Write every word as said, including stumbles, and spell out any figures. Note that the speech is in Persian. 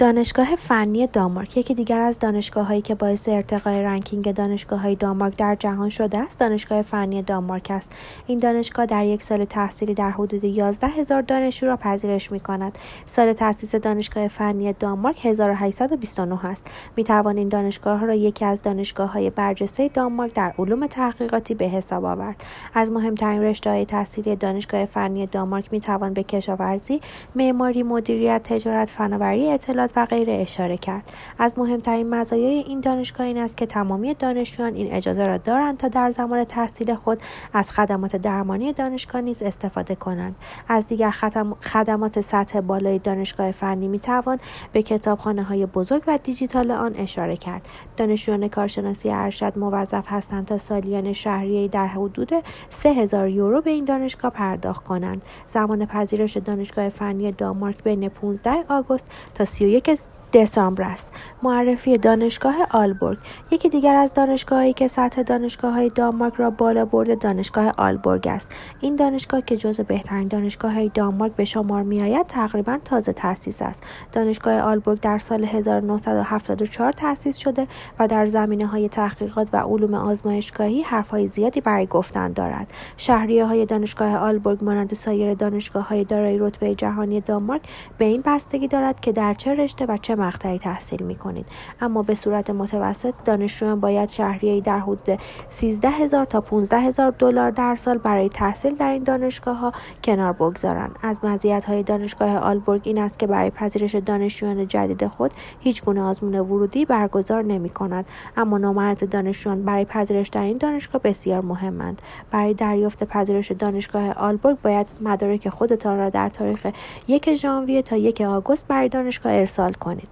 دانشگاه فنی دانمارک یکی دیگر از دانشگاه‌هایی که باعث ارتقای رنکینگ دانشگاه‌های دانمارک در جهان شده است، دانشگاه فنی دانمارک است. این دانشگاه در یک سال تحصیلی در حدود یازده هزار دانشجو را پذیرش می‌کند. سال تأسیس دانشگاه فنی دانمارک هزار و هشتصد و بیست و نه است. می‌توان این دانشگاه را یکی از دانشگاه‌های برجسته دانمارک در علوم تحقیقاتی به حساب آورد. از مهمترین رشته‌های تحصیلی دانشگاه فنی دانمارک می‌توان به کشاورزی، معماری، مدیریت، تجارت، فناوری اطلاعات و غیره اشاره کرد. از مهمترین مزایای این دانشگاه این است که تمامی دانشجویان این اجازه را دارند تا در زمان تحصیل خود از خدمات درمانی دانشگاه نیز استفاده کنند. از دیگر خدمات سطح بالای دانشگاه فنی میتوان به کتابخانه‌های بزرگ و دیجیتال آن اشاره کرد. دانشجویان کارشناسی ارشد موظف هستند تا سالیان شهریه‌ای در حدود سه هزار یورو به این دانشگاه پرداخت کنند. زمان پذیرش دانشگاه فنی دانمارک بین پانزده آگوست تا سی و یک دسامبر است. معرفی دانشگاه آلبورگ یکی دیگر از دانشگاهایی که سطح دانشگاه‌های دانمارک را بالا برده دانشگاه آلبورگ است. این دانشگاه که جزو بهترین دانشگاه‌های دانمارک به شمار می‌آید تقریباً تازه تأسیس است. دانشگاه آلبورگ در سال هزار و نهصد و هفتاد و چهار تأسیس شده و در زمینه‌های تحقیقات و علوم آزمایشگاهی حرف‌های زیادی برای گفتن دارد. شهریه‌های دانشگاه آلبورگ مانند سایر دانشگاه‌های دارای رتبه جهانی دانمارک به این بستگی دارد که در چه رشته و چه مقطعی تحصیل می‌کنید، اما به صورت متوسط دانشجویان باید شهریه‌ای در حدود سیزده هزار تا پانزده هزار دلار در سال برای تحصیل در این دانشگاه‌ها کنار بگذارند. از مزیت‌های دانشگاه آلبورگ این است که برای پذیرش دانشجویان جدید خود هیچ گونه آزمون ورودی برگزار نمی‌کند، اما نامرد دانشجویان برای پذیرش در این دانشگاه بسیار مهمند. برای دریافت پذیرش دانشگاه آلبورگ باید مدارک خودتان را در تاریخ یک ژانویه تا یک آگوست برای دانشگاه ارسال کنید.